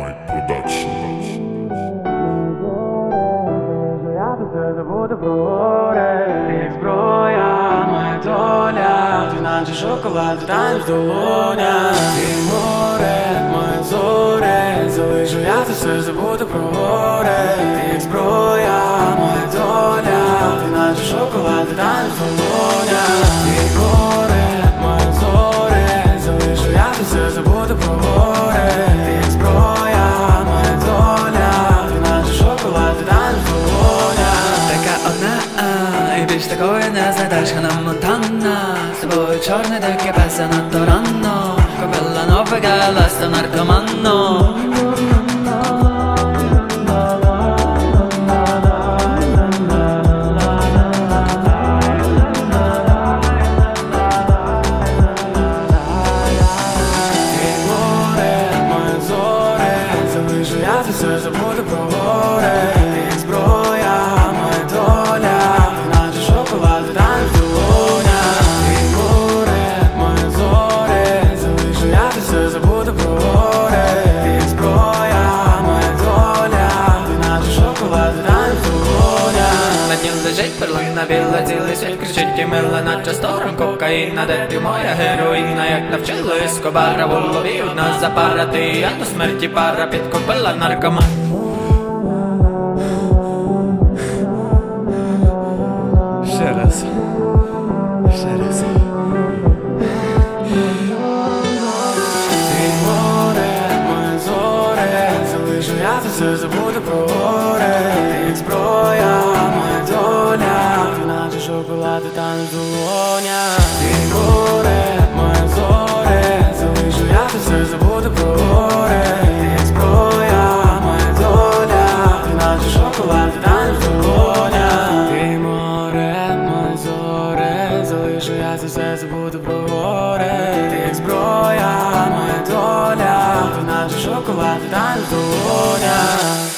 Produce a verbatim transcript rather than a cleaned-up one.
Night Production. Я без тебе забуду про горе. Ти як зброя, моя доля. Ти наче шоколад, танеш в долонях. Ти море, моє зоре. Залишу я це все, забуду про горе. Ти як зброя, моя доля. Ти наче шоколад, танеш в долонях. Ти море, моє зоре. Залишу я це все, забуду про горе. Ти як зброя, моя доля. Ти наче шоколад, танеш в долонях. Така одна, а, і більш такої не знайдеш, Хана Монтана. З тобою чорне дике песе надто рано. Кобила новика, став наркоманно. Я це все забуду про горе. Ти як зброя, моя доля. Ти наче шоколад, танеш в долонях. Ти море, моє зоре. Залишу я це все, забуду про горе. Ти як зброя, моя доля. Ти наче шоколад, танеш в долонях. Над ним лежить перлина біла, цілий світ кричить і мила, наче сторон кокаїна. Де ти моя героїна, як навчили Ескобара. В голові одна запара, ти я до смерті пара. Підкупила наркоман. Ще раз. Ще раз. Ти море, моє зоре. Залишу я це все, забуду про горе. Ти як зброя, моя доля. Ти наче шоколад, і танеш в долонях. Ти море, моє зоре. Залишу я це все, забуду про горе. Ти як зброя, моя доля. Ти наче шоколад, і танеш в долонях. Ти море, моє зоре. Залишу я це все, забуду про горе. Ти як зброя, моя доля. Ти наче шоколад, і танеш в долонях.